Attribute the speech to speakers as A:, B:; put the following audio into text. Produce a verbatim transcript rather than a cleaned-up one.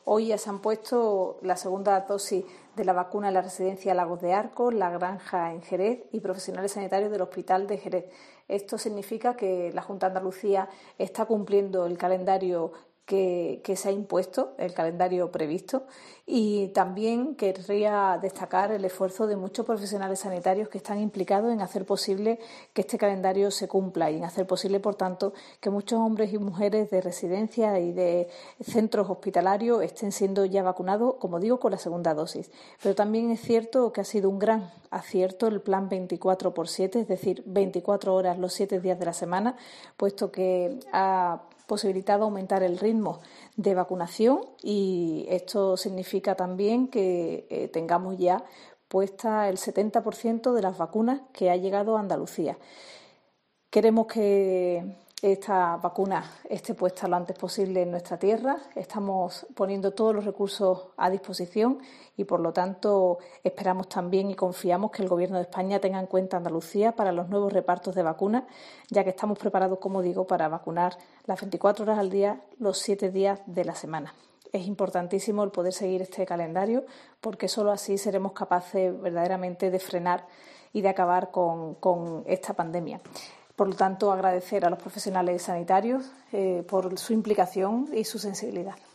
A: Hoy ya se han puesto la segunda dosis de la vacuna en la residencia Lagos de Arcos, La Granja en Jerez y profesionales sanitarios del Hospital de Jerez. Esto significa que la Junta de Andalucía está cumpliendo el calendario Que, que se ha impuesto, el calendario previsto, y también querría destacar el esfuerzo de muchos profesionales sanitarios que están implicados en hacer posible que este calendario se cumpla y en hacer posible, por tanto, que muchos hombres y mujeres de residencias y de centros hospitalarios estén siendo ya vacunados, como digo, con la segunda dosis. Pero también es cierto que ha sido un gran acierto el plan veinticuatro por siete, es decir, veinticuatro horas los siete días de la semana, puesto que ha posibilitado aumentar el ritmo de vacunación y esto significa también que eh, tengamos ya puesta el setenta por ciento de las vacunas que ha llegado a Andalucía. Queremos que esta vacuna esté puesta lo antes posible en nuestra tierra. Estamos poniendo todos los recursos a disposición y, por lo tanto, esperamos también y confiamos que el Gobierno de España tenga en cuenta Andalucía para los nuevos repartos de vacunas, ya que estamos preparados, como digo, para vacunar las veinticuatro horas al día, los siete días de la semana. Es importantísimo el poder seguir este calendario porque solo así seremos capaces verdaderamente de frenar y de acabar con, con esta pandemia. Por lo tanto, agradecer a los profesionales sanitarios eh, por su implicación y su sensibilidad.